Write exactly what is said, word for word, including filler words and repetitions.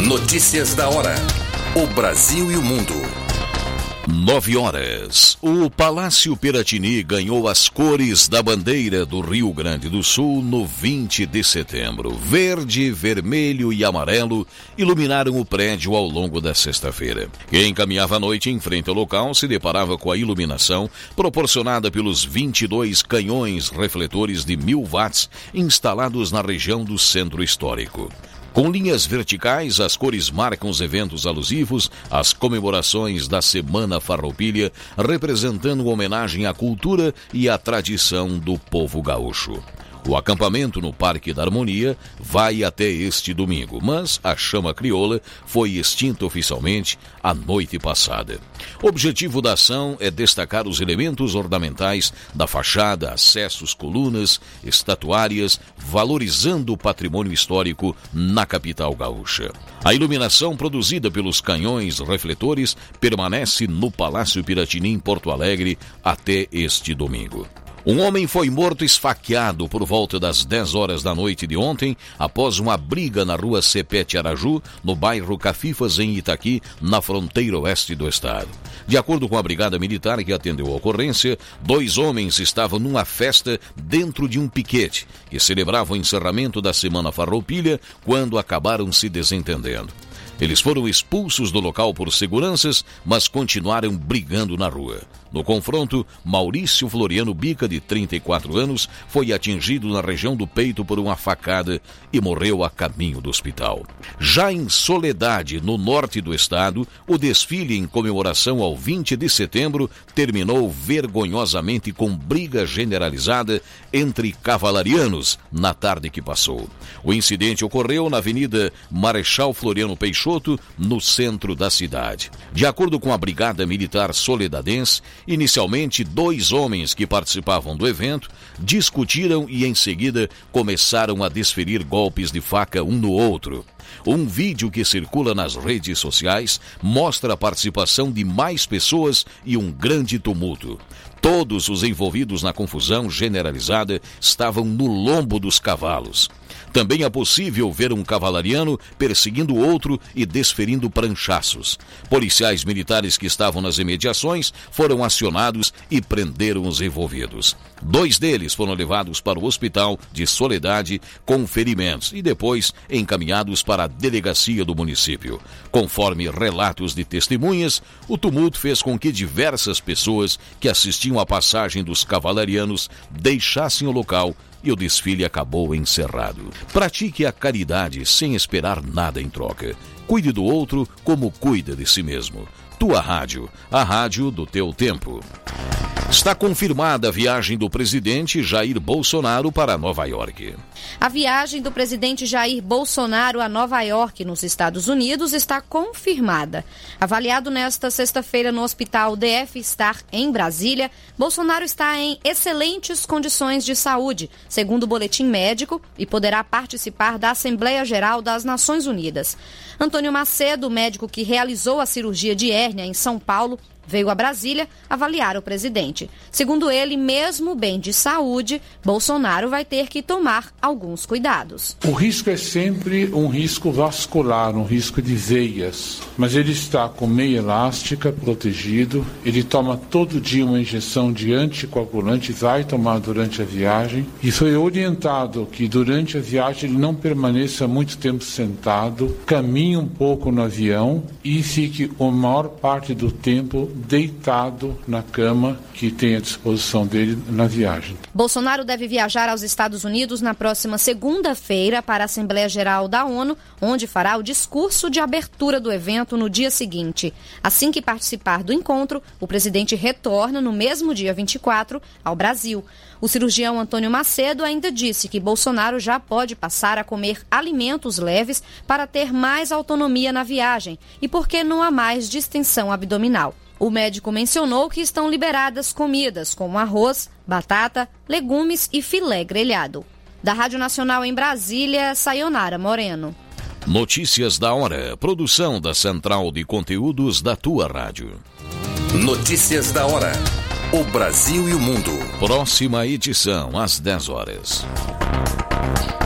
Notícias da hora. O Brasil e o mundo. Nove horas. O Palácio Piratini ganhou as cores da bandeira do Rio Grande do Sul no vinte de setembro. Verde, vermelho e amarelo iluminaram o prédio ao longo da sexta-feira. Quem caminhava à noite em frente ao local se deparava com a iluminação proporcionada pelos vinte e dois canhões refletores de mil watts instalados na região do centro histórico. Com linhas verticais, as cores marcam os eventos alusivos às comemorações da Semana Farroupilha, representando homenagem à cultura e à tradição do povo gaúcho. O acampamento no Parque da Harmonia vai até este domingo, mas a chama crioula foi extinta oficialmente a noite passada. O objetivo da ação é destacar os elementos ornamentais da fachada, acessos, colunas, estatuárias, valorizando o patrimônio histórico na capital gaúcha. A iluminação produzida pelos canhões refletores permanece no Palácio Piratini, em Porto Alegre, até este domingo. Um homem foi morto esfaqueado por volta das dez horas da noite de ontem, após uma briga na rua Cepete Araju, no bairro Cafifas, em Itaqui, na fronteira oeste do estado. De acordo com a Brigada Militar que atendeu a ocorrência, dois homens estavam numa festa dentro de um piquete, que celebrava o encerramento da Semana Farroupilha, quando acabaram se desentendendo. Eles foram expulsos do local por seguranças, mas continuaram brigando na rua. No confronto, Maurício Floriano Bica, de trinta e quatro anos, foi atingido na região do peito por uma facada e morreu a caminho do hospital. Já em Soledade, no norte do estado, o desfile em comemoração ao vinte de setembro terminou vergonhosamente com briga generalizada entre cavalarianos na tarde que passou. O incidente ocorreu na Avenida Marechal Floriano Peixoto, no centro da cidade. De acordo com a Brigada Militar Soledadense, inicialmente, dois homens que participavam do evento discutiram e, em seguida, começaram a desferir golpes de faca um no outro. Um vídeo que circula nas redes sociais mostra a participação de mais pessoas e um grande tumulto. Todos os envolvidos na confusão generalizada estavam no lombo dos cavalos. Também é possível ver um cavalariano perseguindo outro e desferindo pranchaços. Policiais militares que estavam nas imediações foram acionados e prenderam os envolvidos. Dois deles foram levados para o hospital de Soledade com ferimentos e depois encaminhados para a delegacia do município. Conforme relatos de testemunhas, o tumulto fez com que diversas pessoas que assistiam à passagem dos cavalarianos deixassem o local e o desfile acabou encerrado. Pratique a caridade sem esperar nada em troca. Cuide do outro como cuida de si mesmo. Tua Rádio, a rádio do teu tempo. Está confirmada a viagem do presidente Jair Bolsonaro para Nova York. A viagem do presidente Jair Bolsonaro a Nova York, nos Estados Unidos, está confirmada. Avaliado nesta sexta-feira no Hospital D F Star, em Brasília, Bolsonaro está em excelentes condições de saúde, segundo o boletim médico, e poderá participar da Assembleia Geral das Nações Unidas. Antônio Macedo, médico que realizou a cirurgia de hérnia em São Paulo, veio a Brasília avaliar o presidente. Segundo ele, mesmo bem de saúde, Bolsonaro vai ter que tomar alguns cuidados. O risco é sempre um risco vascular, um risco de veias, mas ele está com meia elástica, protegido, ele toma todo dia uma injeção de anticoagulante, vai tomar durante a viagem, e foi orientado que durante a viagem ele não permaneça muito tempo sentado, caminhe um pouco no avião e fique a maior parte do tempo deitado na cama que tem à disposição dele na viagem. Bolsonaro deve viajar aos Estados Unidos na próxima segunda-feira para a Assembleia Geral da ONU, onde fará o discurso de abertura do evento no dia seguinte. Assim que participar do encontro, o presidente retorna no mesmo dia vinte e quatro ao Brasil. O cirurgião Antônio Macedo ainda disse que Bolsonaro já pode passar a comer alimentos leves para ter mais autonomia na viagem e porque não há mais distensão abdominal. O médico mencionou que estão liberadas comidas como arroz, batata, legumes e filé grelhado. Da Rádio Nacional em Brasília, Sayonara Moreno. Notícias da hora. Produção da Central de Conteúdos da Tua Rádio. Notícias da hora. O Brasil e o mundo. Próxima edição, às dez horas.